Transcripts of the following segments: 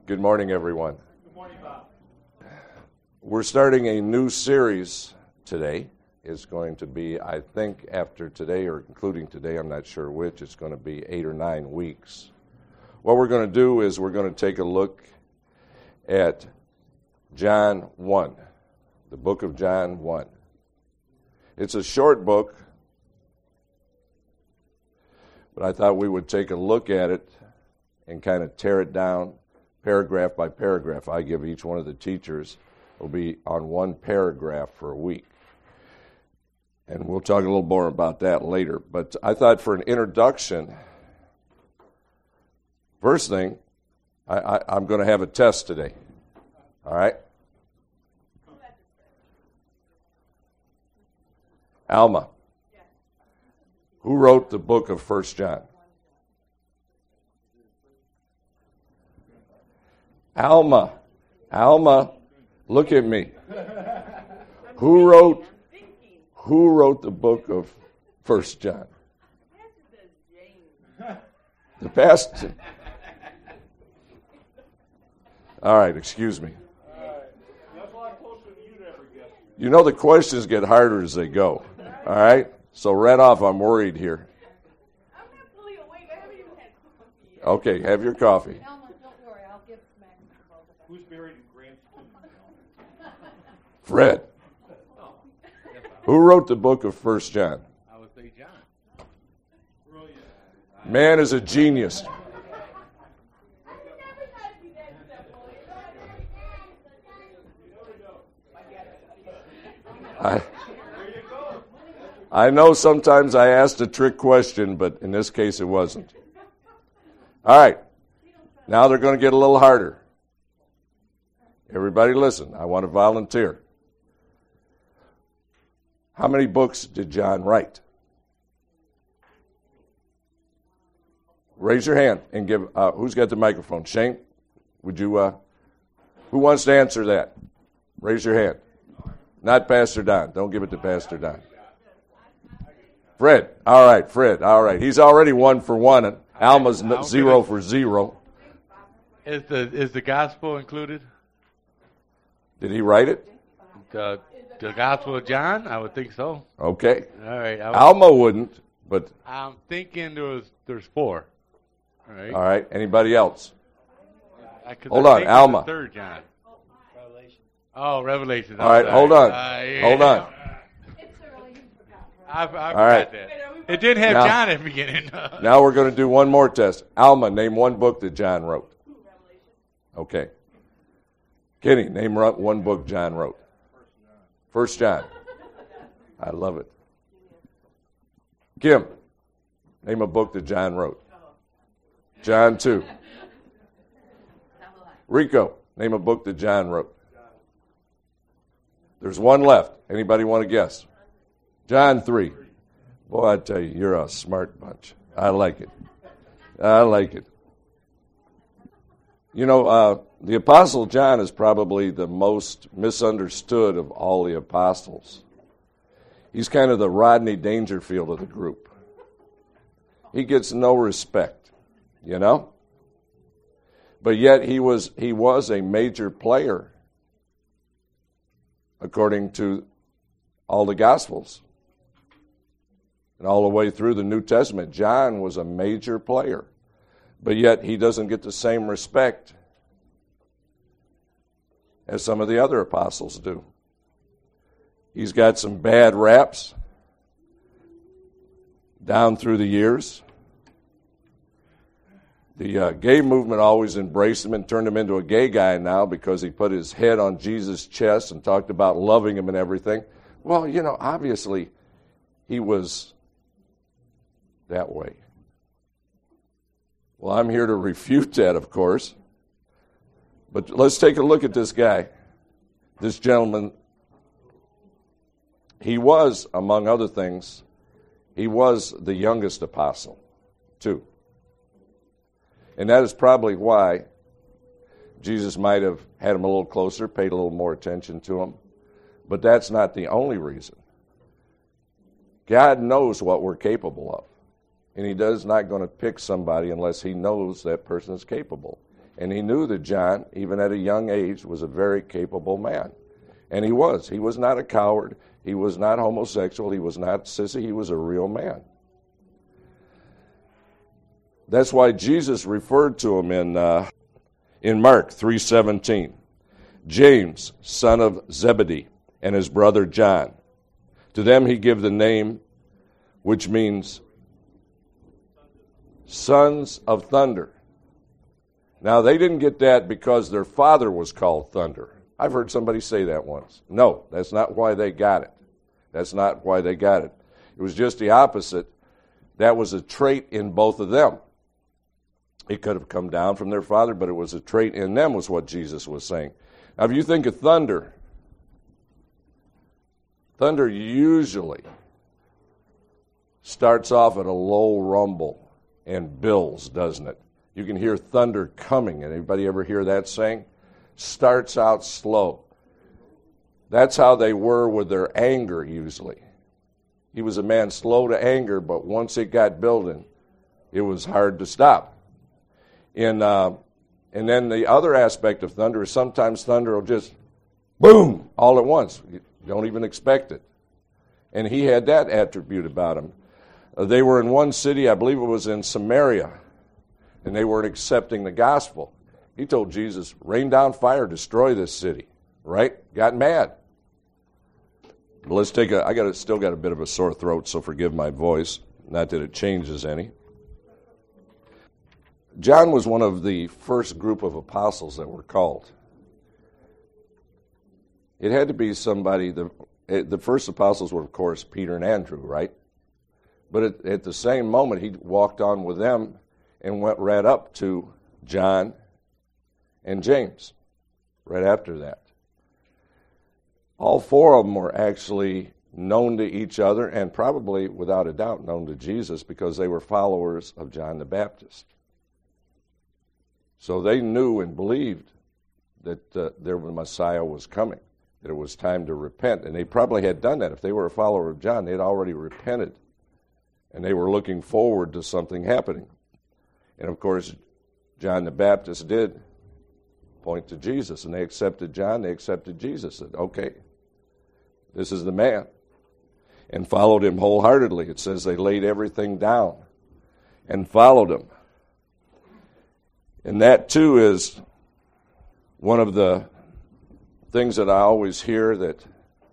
Good morning, everyone. Good morning, Bob. We're starting a new series today. It's going to be, I think, after today or including today, I'm not sure which, it's going to be 8 or 9 weeks. What we're going to do is we're going to take a look at John 1, the book of John 1. It's a short book, but I thought we would take a look at it and kind of tear it down paragraph by paragraph. I give each one of the teachers will be on one paragraph for a week. And we'll talk a little more about that later. But I thought for an introduction, first thing, I'm going to have a test today. All right? Alma, who wrote the book of 1 John? Alma, look at me. Who wrote the book of 1 John? The pastor. All right, excuse me. That's a lot closer than you'd ever guess. You know the questions get harder as they go. All right? So right off, I'm worried here. I'm not fully awake. I haven't even had coffee yet. Okay, have your coffee. Elma, don't worry. I'll give Max the both of them. Who's buried in Grant's tomb? Fred. Who wrote the book of 1 John? I would say John. Brilliant. Man is a genius. I know sometimes I asked a trick question, but in this case it wasn't. All right. Now they're going to get a little harder. Everybody listen. I want to volunteer. How many books did John write? Raise your hand and give. Who's got the microphone? Shane, would you? Who wants to answer that? Raise your hand. Not Pastor Don. Don't give it to Pastor Don. Fred. All right, Fred. All right. He's already 1 for 1. Alma's 0 for 0. Is the gospel included? Did he write it? The Gospel of John? I would think so. Okay. All right. Alma wouldn't, but I'm thinking there's 4. All right. all right. Anybody else? Hold I on, think Alma. the 3rd John. Revelation. All right, hold on. Hold on. It's early. You forgot. I forgot right. that. It didn't have Now- John at the beginning. Now we're going to do one more test. Alma, name one book that John wrote. Okay. Kenny, name one book John wrote. 1 John. I love it. Kim, name a book that John wrote. John 2. Rico, name a book that John wrote. There's one left. Anybody want to guess? John 3. Boy, I tell you, you're a smart bunch. I like it. I like it. You know, the Apostle John is probably the most misunderstood of all the apostles. He's kind of the Rodney Dangerfield of the group. He gets no respect, you know? But yet he was a major player according to all the Gospels. And all the way through the New Testament, John was a major player. But yet he doesn't get the same respect as some of the other apostles do. He's got some bad raps down through the years. The gay movement always embraced him and turned him into a gay guy now because he put his head on Jesus' chest and talked about loving him and everything. Well, you know, obviously he was that way. Well, I'm here to refute that, of course. But let's take a look at this guy, this gentleman. He was, among other things, he was the youngest apostle, too. And that is probably why Jesus might have had him a little closer, paid a little more attention to him. But that's not the only reason. God knows what we're capable of. And he does not going to pick somebody unless he knows that person is capable. And he knew that John, even at a young age, was a very capable man. And he was. He was not a coward. He was not homosexual. He was not sissy. He was a real man. That's why Jesus referred to him in Mark 3:17. James, son of Zebedee, and his brother John. To them he gave the name which means sons of thunder. Now, they didn't get that because their father was called Thunder. I've heard somebody say that once. No, that's not why they got it. That's not why they got it. It was just the opposite. That was a trait in both of them. It could have come down from their father, but it was a trait in them, was what Jesus was saying. Now, if you think of thunder, thunder usually starts off at a low rumble and builds, doesn't it? You can hear thunder coming. And anybody ever hear that saying? Starts out slow. That's how they were with their anger usually. He was a man slow to anger, but once it got building, it was hard to stop. And then the other aspect of thunder is sometimes thunder will just boom all at once. You don't even expect it. And he had that attribute about him. They were in one city, I believe it was in Samaria, and they weren't accepting the gospel. He told Jesus, rain down fire, destroy this city. Right? Got mad. But let's take still got a bit of a sore throat, so forgive my voice. Not that it changes any. John was one of the first group of apostles that were called. It had to be somebody, the first apostles were, of course, Peter and Andrew, right? But at the same moment, he walked on with them and went right up to John and James right after that. All four of them were actually known to each other and probably, without a doubt, known to Jesus because they were followers of John the Baptist. So they knew and believed that their Messiah was coming, that it was time to repent. And they probably had done that. If they were a follower of John, they'd already repented. And they were looking forward to something happening. And of course, John the Baptist did point to Jesus. And they accepted John, they accepted Jesus. Said, okay, this is the man. And followed him wholeheartedly. It says they laid everything down and followed him. And that, too, is one of the things that I always hear that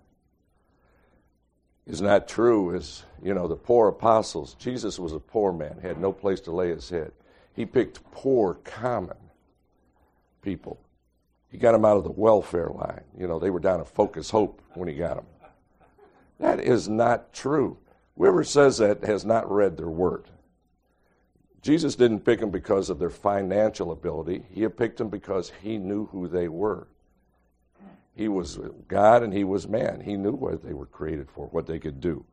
is not true is, the poor apostles. Jesus was a poor man, had no place to lay his head. He picked poor, common people. He got them out of the welfare line. They were down at Focus Hope when he got them. That is not true. Whoever says that has not read their word. Jesus didn't pick them because of their financial ability. He picked them because he knew who they were. He was God and he was man. He knew what they were created for, what they could do.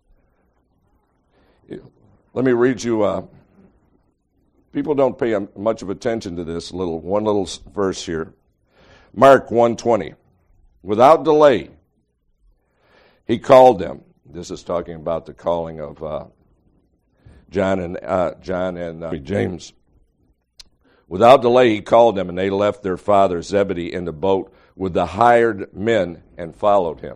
Let me read you. People don't pay much of attention to this one little verse here. Mark 1:20. Without delay, he called them. This is talking about the calling of John and James. Without delay, he called them, and they left their father Zebedee in the boat with the hired men and followed him.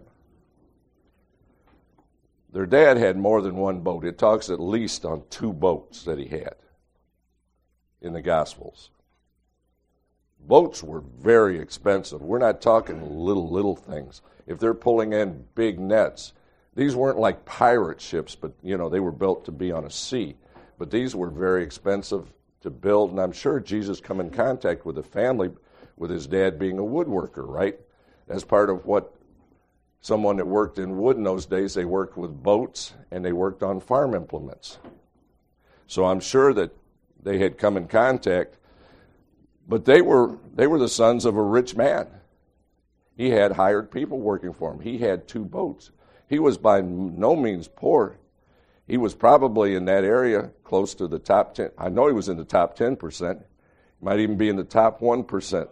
Their dad had more than one boat. It talks at least on 2 boats that he had in the Gospels. Boats were very expensive. We're not talking little things. If they're pulling in big nets, these weren't like pirate ships, but, they were built to be on a sea. But these were very expensive to build, and I'm sure Jesus come in contact with a family, with his dad being a woodworker, right? That's part of what someone that worked in wood in those days, they worked with boats, and they worked on farm implements. So I'm sure that they had come in contact, but they were the sons of a rich man. He had hired people working for him. He had 2 boats. He was by no means poor. He was probably in that area close to the top 10. I know he was in the top 10%. He might even be in the top 1%.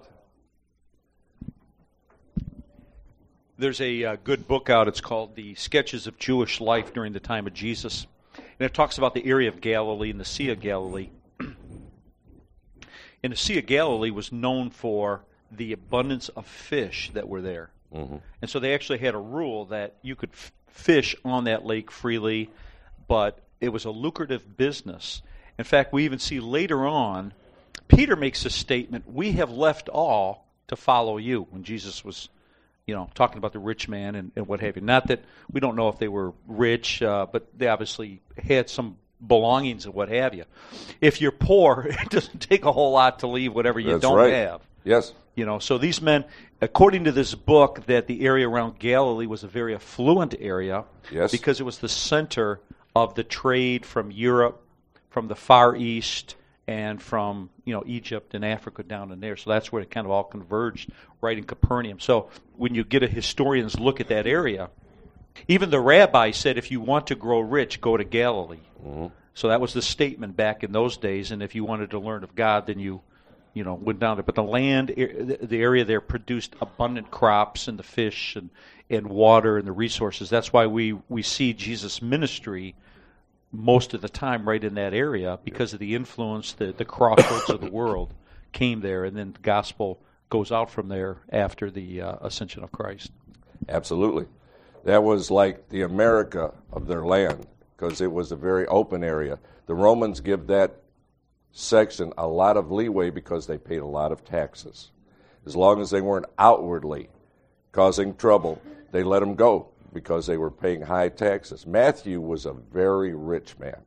There's a good book out. It's called The Sketches of Jewish Life During the Time of Jesus. And it talks about the area of Galilee and the Sea of Galilee. And the Sea of Galilee was known for the abundance of fish that were there. Mm-hmm. And so they actually had a rule that you could fish on that lake freely, but it was a lucrative business. In fact, we even see later on, Peter makes a statement, "We have left all to follow you," when Jesus was, talking about the rich man and what have you. Not that we don't know if they were rich, but they obviously had some belongings and what have you. If you're poor, it doesn't take a whole lot to leave whatever you That's don't right. have. Yes. So these men, according to this book, that the area around Galilee was a very affluent area, Yes. because it was the center of the trade from Europe, from the Far East, and from Egypt and Africa down in there. So that's where it kind of all converged, right in Capernaum. So when you get a historian's look at that area, even the rabbi said, if you want to grow rich, go to Galilee. Mm-hmm. So that was the statement back in those days. And if you wanted to learn of God, then you went down there. But the land, the area there produced abundant crops and the fish and water and the resources. That's why we see Jesus' ministry most of the time right in that area, because of the influence, the crossroads of the world came there, and then the gospel goes out from there after the ascension of Christ. Absolutely. That was like the America of their land, because it was a very open area. The Romans give that section a lot of leeway because they paid a lot of taxes. As long as they weren't outwardly causing trouble, they let them go because they were paying high taxes. Matthew was a very rich man.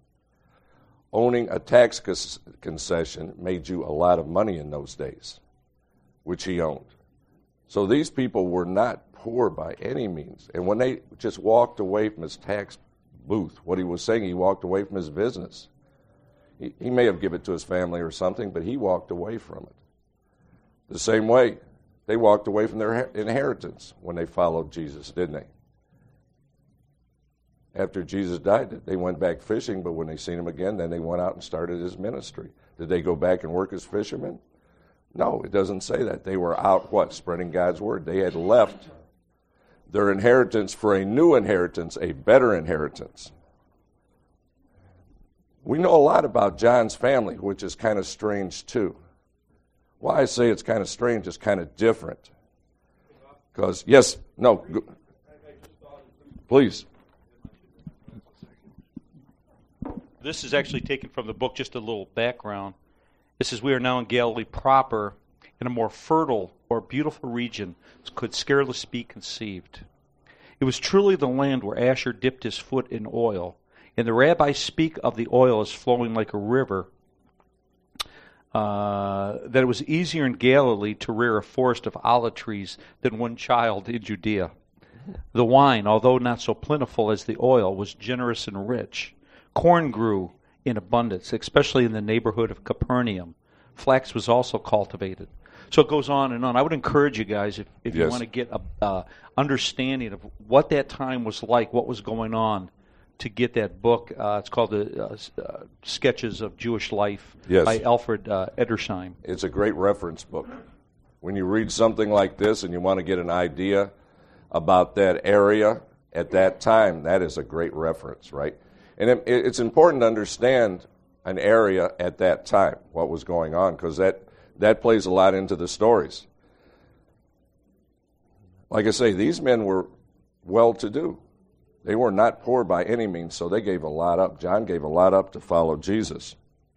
Owning a tax concession made you a lot of money in those days, which he owned. So these people were not poor by any means. And when they just walked away from his tax booth, what he was saying, he walked away from his business. He may have given it to his family or something, but he walked away from it. The same way, they walked away from their inheritance when they followed Jesus, didn't they? After Jesus died, they went back fishing, but when they seen him again, then they went out and started his ministry. Did they go back and work as fishermen? No, it doesn't say that. They were out, spreading God's word. They had left their inheritance for a new inheritance, a better inheritance. We know a lot about John's family, which is kind of strange too. Why I say it's kind of strange, it's kind of different. Because, please. This is actually taken from the book, just a little background. It says, "We are now in Galilee proper, in a more fertile or beautiful region, could scarcely be conceived. It was truly the land where Asher dipped his foot in oil, and the rabbis speak of the oil as flowing like a river, that it was easier in Galilee to rear a forest of olive trees than one child in Judea. The wine, although not so plentiful as the oil, was generous and rich. Corn grew in abundance, especially in the neighborhood of Capernaum. Flax was also cultivated." So it goes on and on. I would encourage you guys, if you Yes. want to get a understanding of what that time was like, what was going on, to get that book. It's called the Sketches of Jewish Life by Alfred Edersheim. It's a great reference book. When you read something like this and you want to get an idea about that area at that time, that is a great reference, right? And it's important to understand an area at that time, what was going on, because that plays a lot into the stories. Like I say, these men were well-to-do. They were not poor by any means, so they gave a lot up. John gave a lot up to follow Jesus.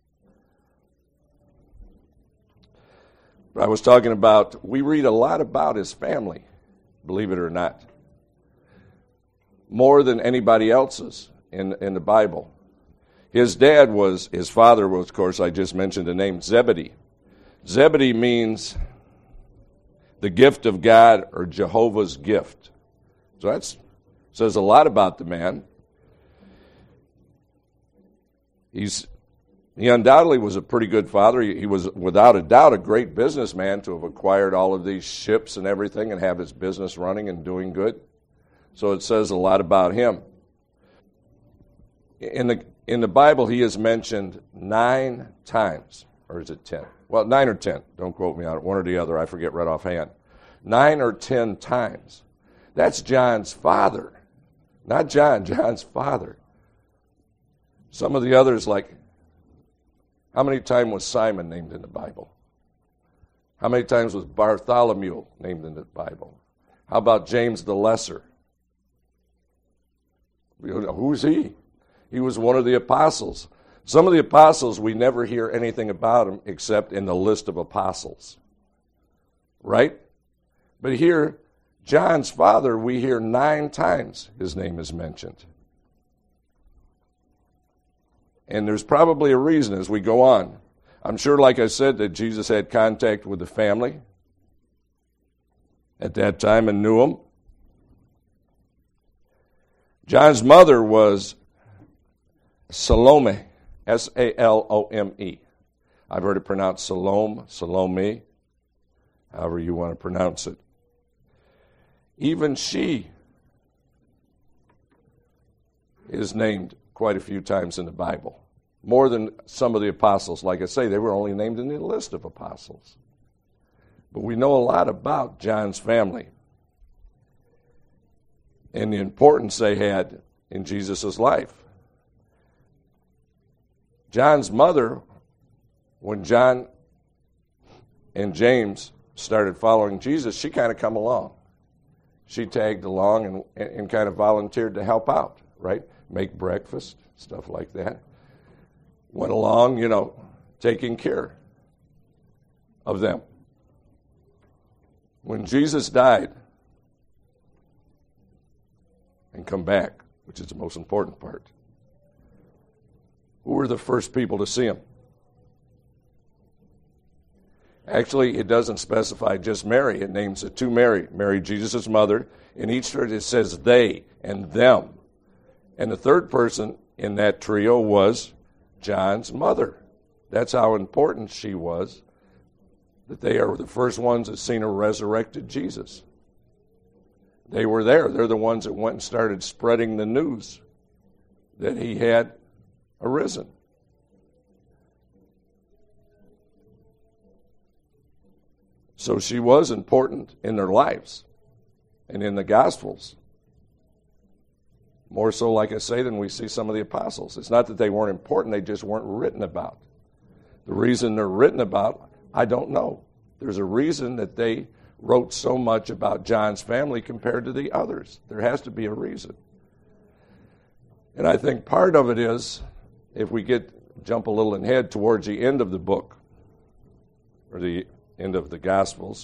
But I was talking about, we read a lot about his family, believe it or not, more than anybody else's in the Bible. His father was, of course, I just mentioned the name Zebedee. Zebedee means the gift of God or Jehovah's gift. So that says a lot about the man. He undoubtedly was a pretty good father. He was, without a doubt, a great businessman to have acquired all of these ships and everything and have his business running and doing good. So it says a lot about him. In the Bible, he is mentioned 9 times. Or is it 10? Well, 9 or 10. Don't quote me on it. One or the other. I forget right offhand. 9 or 10 times. That's John's father. Not John's father. Some of the others, like, how many times was Simon named in the Bible? How many times was Bartholomew named in the Bible? How about James the Lesser? Who's he? He was one of the apostles. Some of the apostles, we never hear anything about them except in the list of apostles. Right? But here, John's father, we hear 9 times his name is mentioned. And there's probably a reason as we go on. I'm sure, like I said, that Jesus had contact with the family at that time and knew them. John's mother was Salome, S-A-L-O-M-E. I've heard it pronounced Salome, however you want to pronounce it. Even she is named quite a few times in the Bible. More than some of the apostles. Like I say, they were only named in the list of apostles. But we know a lot about John's family and the importance they had in Jesus' life. John's mother, when John and James started following Jesus, she kind of come along. She tagged along and kind of volunteered to help out, right? Make breakfast, stuff like that. Went along, taking care of them. When Jesus died and come back, which is the most important part, who were the first people to see him? Actually, it doesn't specify just Mary. It names it to Mary. Mary, Jesus' mother. In each church it says they and them. And the third person in that trio was John's mother. That's how important she was, that they are the first ones that seen a resurrected Jesus. They were there. They're the ones that went and started spreading the news that he had arisen. So she was important in their lives and in the Gospels. More so, like I say, than we see some of the apostles. It's not that they weren't important, they just weren't written about. The reason they're written about, I don't know. There's a reason that they wrote so much about John's family compared to the others. There has to be a reason. And I think part of it is, if we jump a little ahead towards the end of the book, or the end of the Gospels,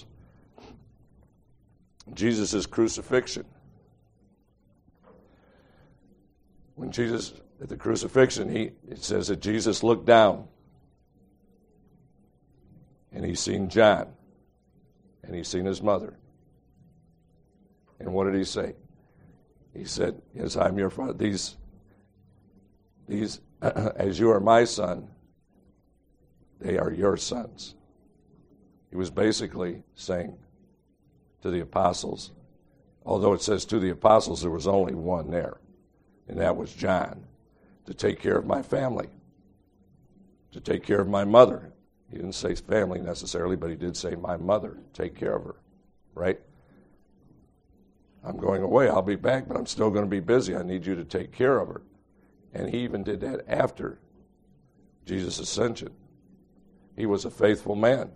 Jesus' crucifixion. When Jesus, at the crucifixion, it says that Jesus looked down and he seen John and he seen his mother. And what did he say? He said, yes, I'm your father. These, as you are my son, they are your sons. He was basically saying to the apostles, although it says to the apostles, there was only one there, and that was John, to take care of my family, to take care of my mother. He didn't say family necessarily, but he did say my mother, take care of her, right? I'm going away, I'll be back, but I'm still going to be busy. I need you to take care of her. And he even did that after Jesus' ascension. He was a faithful man.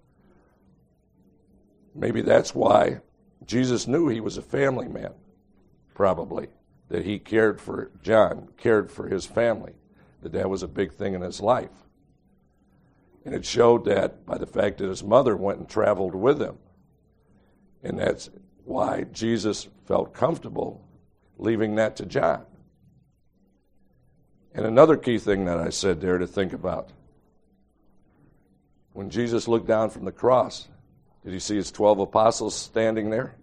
Maybe that's why Jesus knew he was a family man, probably, that he cared for John, cared for his family, that was a big thing in his life. And it showed that by the fact that his mother went and traveled with him. And that's why Jesus felt comfortable leaving that to John. And another key thing that I said there to think about, when Jesus looked down from the cross, did he see his 12 apostles standing there?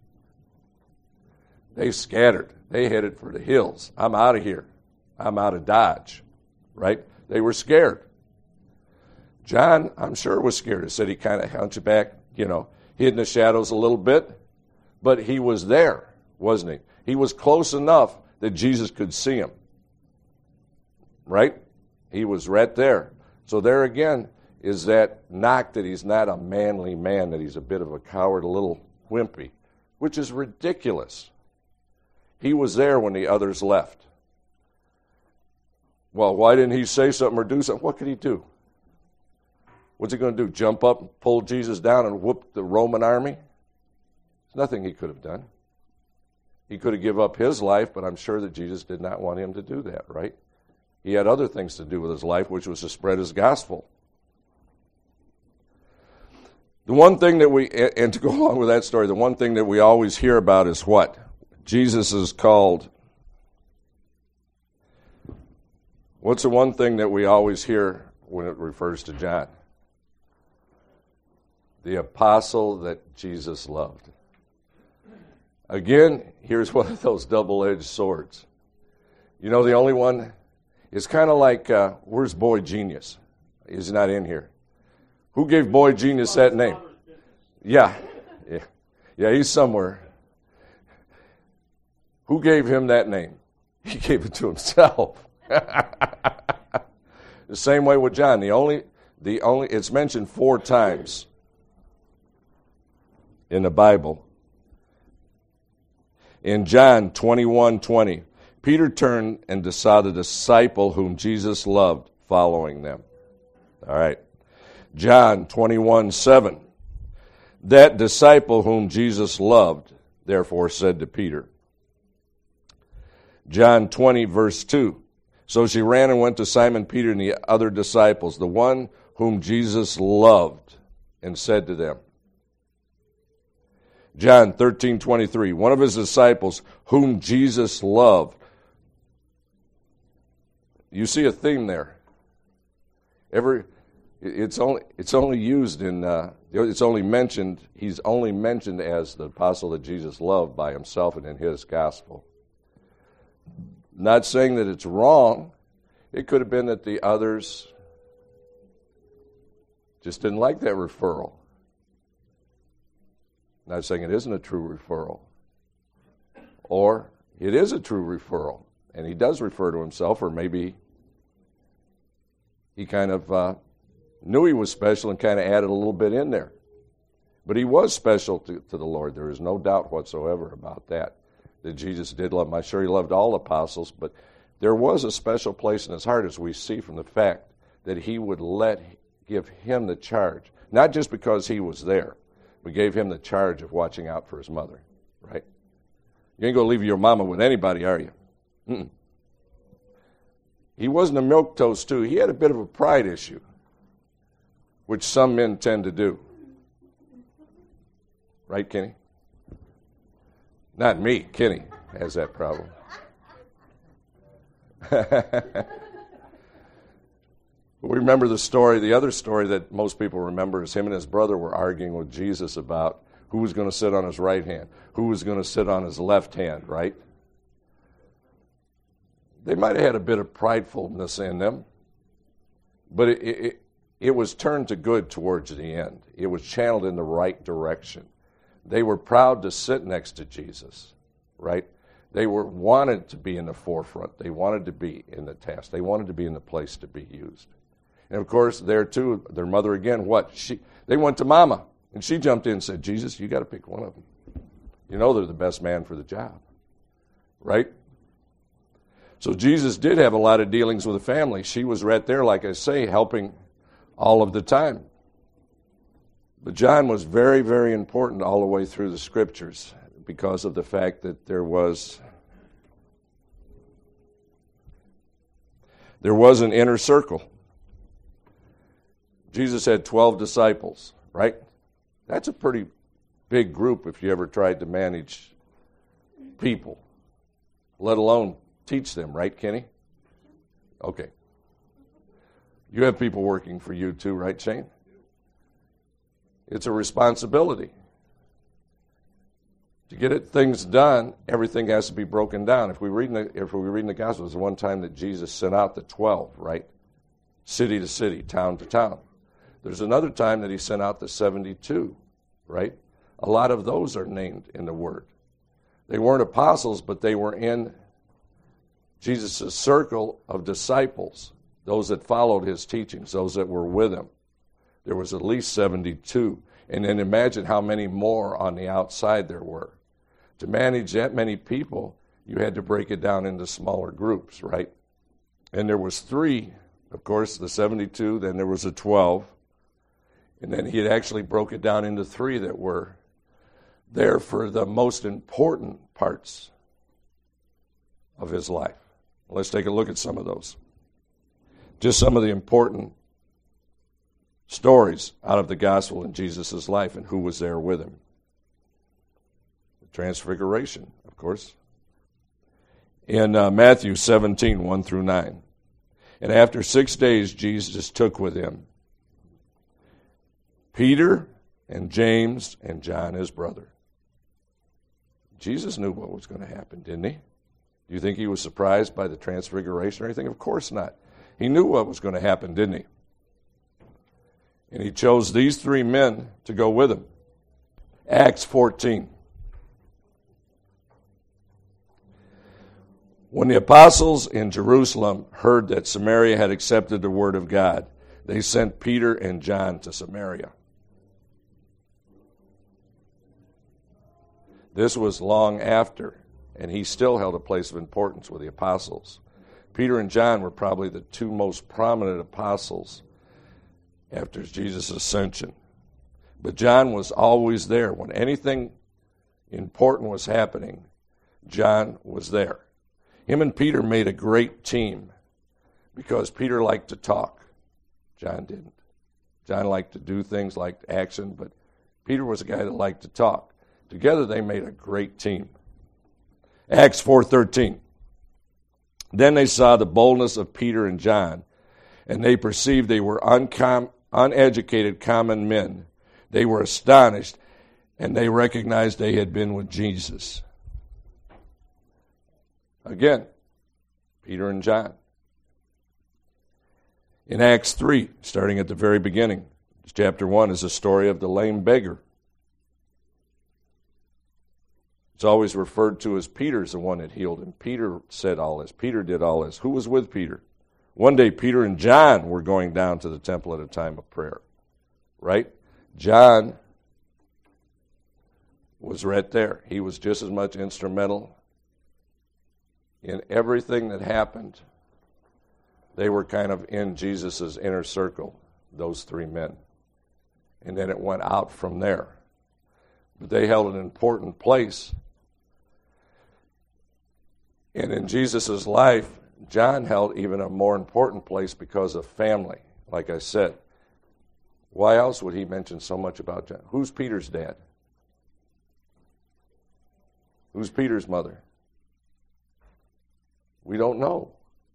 They scattered. They headed for the hills. I'm out of here. I'm out of Dodge. Right? They were scared. John, I'm sure, was scared. It said he kind of hunched back, hid in the shadows a little bit. But he was there, wasn't he? He was close enough that Jesus could see him. Right? He was right there. So there again is that knock that he's not a manly man, that he's a bit of a coward, a little wimpy, which is ridiculous. He was there when the others left. Well, why didn't he say something or do something? What could he do? What's he going to do? Jump up and pull Jesus down and whoop the Roman army? There's nothing he could have done. He could have given up his life, but I'm sure that Jesus did not want him to do that, right? He had other things to do with his life, which was to spread his gospel. The one thing that and to go along with that story, the one thing that we always hear about is what? Jesus is called. What's the one thing that we always hear when it refers to John? The apostle that Jesus loved. Again, here's one of those double-edged swords. You know, the only one, it's kind of like, where's Boy Genius? He's not in here. Who gave Boy Genius that name? Yeah, he's somewhere. Who gave him that name? He gave it to himself. The same way with John. The only it's mentioned 4 times in the Bible. In John 21:20, Peter turned and saw the disciple whom Jesus loved following them. All right. John 21:7, that disciple whom Jesus loved, therefore said to Peter. John 20, verse 2, so she ran and went to Simon Peter and the other disciples, the one whom Jesus loved, and said to them. John 13:23, one of his disciples whom Jesus loved. You see a theme there. It's only used in it's only mentioned. He's only mentioned as the apostle that Jesus loved by himself and in his gospel. Not saying that it's wrong. It could have been that the others just didn't like that referral. Not saying it isn't a true referral. Or it is a true referral, and he does refer to himself, or maybe he kind of knew he was special and kind of added a little bit in there. But he was special to the Lord. There is no doubt whatsoever about that Jesus did love him. I'm sure he loved all apostles, but there was a special place in his heart, as we see from the fact that he would give him the charge, not just because he was there, but gave him the charge of watching out for his mother, right? You ain't going to leave your mama with anybody, are you? Mm-mm. He wasn't a milquetoast, too. He had a bit of a pride issue, which some men tend to do. Right, Kenny? Not me. Kenny has that problem. We remember the story. The other story that most people remember is him and his brother were arguing with Jesus about who was going to sit on his right hand, who was going to sit on his left hand, right? They might have had a bit of pridefulness in them, but it was turned to good towards the end. It was channeled in the right direction. They were proud to sit next to Jesus, right? They wanted to be in the forefront. They wanted to be in the task. They wanted to be in the place to be used. And, of course, there, too, their mother, again, they went to Mama, and she jumped in and said, Jesus, you got to pick one of them. You know they're the best man for the job, right? So Jesus did have a lot of dealings with the family. She was right there, like I say, helping all of the time. But John was very, very important all the way through the Scriptures because of the fact that there was an inner circle. Jesus had 12 disciples, right? That's a pretty big group if you ever tried to manage people, let alone teach them, right, Kenny? Okay. You have people working for you too, right, Shane? It's a responsibility. To get things done, everything has to be broken down. If we read in the Gospels, there's one time that Jesus sent out the 12, right? City to city, town to town. There's another time that he sent out the 72, right? A lot of those are named in the Word. They weren't apostles, but they were in Jesus' circle of disciples, those that followed his teachings, those that were with him. There was at least 72. And then imagine how many more on the outside there were. To manage that many people, you had to break it down into smaller groups, right? And there was 3, of course, the 72, then there was the 12. And then he had actually broke it down into three that were there for the most important parts of his life. Let's take a look at some of those. Just some of the important stories out of the gospel in Jesus' life and who was there with him. The Transfiguration, of course. In Matthew 17, 1 through 9. And after 6 days, Jesus took with him Peter and James and John, his brother. Jesus knew what was going to happen, didn't he? Do you think he was surprised by the Transfiguration or anything? Of course not. He knew what was going to happen, didn't he? And he chose these three men to go with him. Acts 14. When the apostles in Jerusalem heard that Samaria had accepted the word of God, they sent Peter and John to Samaria. This was long after, and he still held a place of importance with the apostles. Peter and John were probably the two most prominent apostles after Jesus' ascension. But John was always there. When anything important was happening, John was there. Him and Peter made a great team because Peter liked to talk. John didn't. John liked to do things, liked action, but Peter was a guy that liked to talk. Together they made a great team. Acts 4:13. Then they saw the boldness of Peter and John, and they perceived they were uneducated common men. They were astonished, and they recognized they had been with Jesus. Again, Peter and John. In Acts 3, starting at the very beginning, chapter 1 is a story of the lame beggar. It's always referred to as Peter's the one that healed him. Peter said all this. Peter did all this. Who was with Peter? One day Peter and John were going down to the temple at a time of prayer. Right? John was right there. He was just as much instrumental in everything that happened. They were kind of in Jesus' inner circle, those three men. And then it went out from there. But they held an important place. And in Jesus' life, John held even a more important place because of family. Like I said, why else would he mention so much about John? Who's Peter's dad? Who's Peter's mother? We don't know.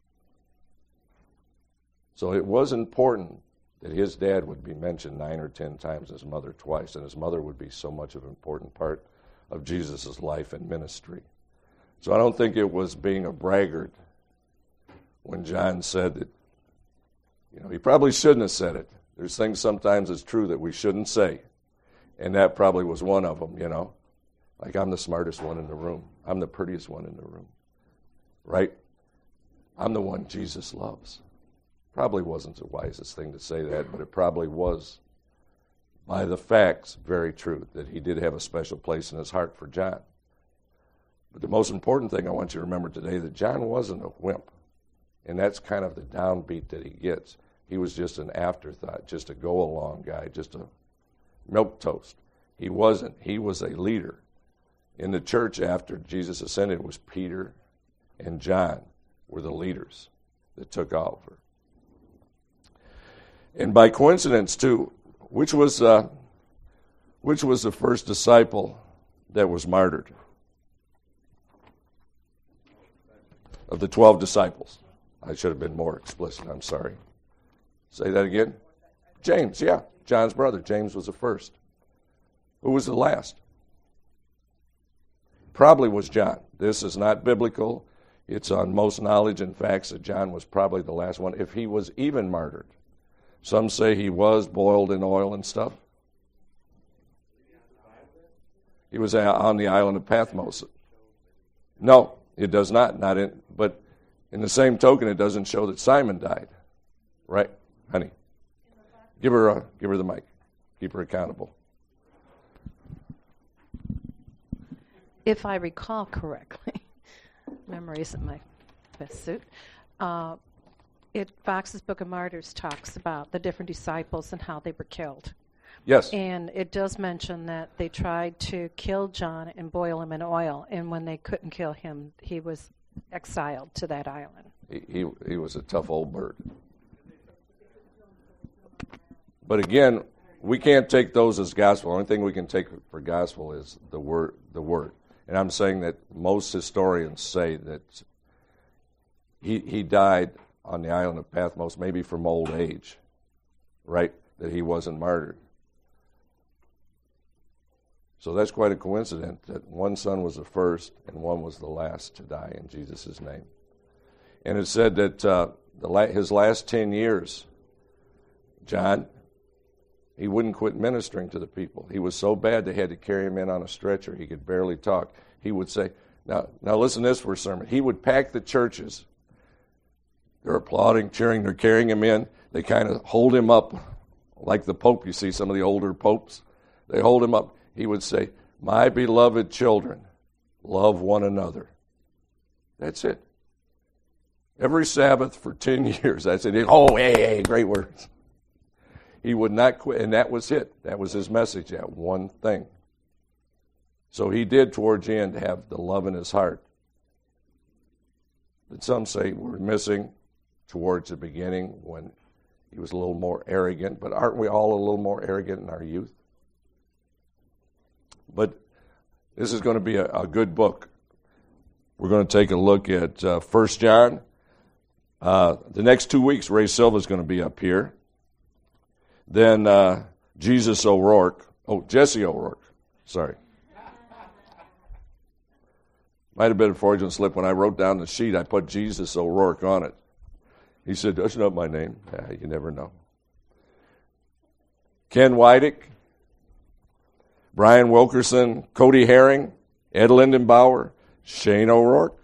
So it was important that his dad would be mentioned 9 or 10 times, his mother twice, and his mother would be so much of an important part of Jesus' life and ministry. So I don't think it was being a braggart when John said that, he probably shouldn't have said it. There's things sometimes it's true that we shouldn't say. And that probably was one of them, Like, I'm the smartest one in the room. I'm the prettiest one in the room. Right? I'm the one Jesus loves. Probably wasn't the wisest thing to say that, but it probably was, by the facts, very true, that he did have a special place in his heart for John. But the most important thing I want you to remember today, that John wasn't a wimp. And that's kind of the downbeat that he gets. He was just an afterthought, just a go-along guy, just a milquetoast. He wasn't. He was a leader. In the church after Jesus ascended, it was Peter and John were the leaders that took over. And by coincidence, too, which was the first disciple that was martyred? Of the 12 disciples. I should have been more explicit, I'm sorry. Say that again? James, yeah. John's brother. James was the first. Who was the last? Probably was John. This is not biblical. It's on most knowledge and facts that John was probably the last one, if he was even martyred. Some say he was boiled in oil and stuff. He was on the island of Patmos. No, it does not. But in the same token, it doesn't show that Simon died. Right, honey? Give her the mic. Keep her accountable. If I recall correctly, memory isn't my best suit. Fox's Book of Martyrs talks about the different disciples and how they were killed. Yes. And it does mention that they tried to kill John and boil him in oil, and when they couldn't kill him, he was exiled to that island. He was a tough old bird. But again, we can't take those as gospel. The only thing we can take for gospel is the word. And I'm saying that most historians say that he died on the island of Patmos, maybe from old age, right? That he wasn't martyred. So that's quite a coincidence that one son was the first and one was the last to die in Jesus' name. And it said that his last 10 years, John, he wouldn't quit ministering to the people. He was so bad they had to carry him in on a stretcher. He could barely talk. He would say, now listen to this for a sermon. He would pack the churches. They're applauding, cheering, they're carrying him in. They kind of hold him up like the Pope. You see some of the older popes. They hold him up. He would say, my beloved children, love one another. That's it. Every Sabbath for 10 years. That's it. Oh, hey, great words. He would not quit, and that was it. That was his message, that one thing. So he did, towards the end, have the love in his heart that some say we're missing towards the beginning when he was a little more arrogant. But aren't we all a little more arrogant in our youth? But this is going to be a good book. We're going to take a look at 1 John. The next 2 weeks, Ray Silva is going to be up here. Then Jesse O'Rourke. Sorry. Might have been a Freudian slip. When I wrote down the sheet, I put Jesus O'Rourke on it. He said, that's not my name. You never know. Ken Weidick, Brian Wilkerson, Cody Herring, Ed Lindenbauer, Shane O'Rourke,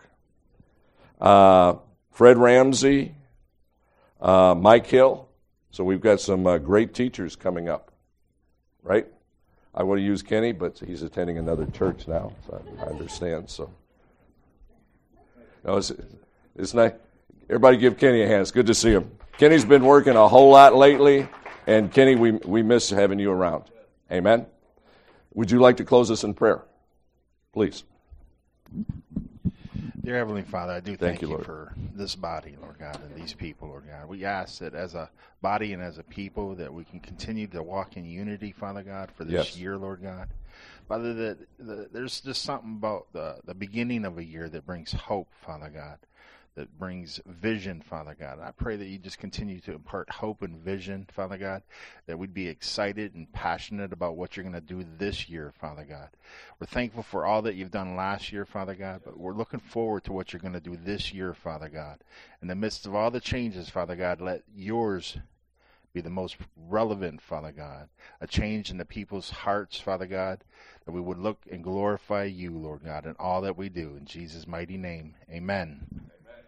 Fred Ramsey, Mike Hill. So we've got some great teachers coming up, right? I want to use Kenny, but he's attending another church now, so I understand. So, no, it's nice. Everybody give Kenny a hand. It's good to see him. Kenny's been working a whole lot lately, and Kenny, we miss having you around. Amen? Would you like to close us in prayer? Please. Dear Heavenly Father, I do thank you Lord. for this body, Lord God, and these people, Lord God. We ask that as a body and as a people that we can continue to walk in unity, Father God, for this year, Lord God. Father, that there's just something about the beginning of a year that brings hope, Father God, that brings vision, Father God. I pray that you just continue to impart hope and vision, Father God, that we'd be excited and passionate about what you're going to do this year, Father God. We're thankful for all that you've done last year, Father God, but we're looking forward to what you're going to do this year, Father God. In the midst of all the changes, Father God, let yours be the most relevant, Father God. A change in the people's hearts, Father God, that we would look and glorify you, Lord God, in all that we do. In Jesus' mighty name, amen.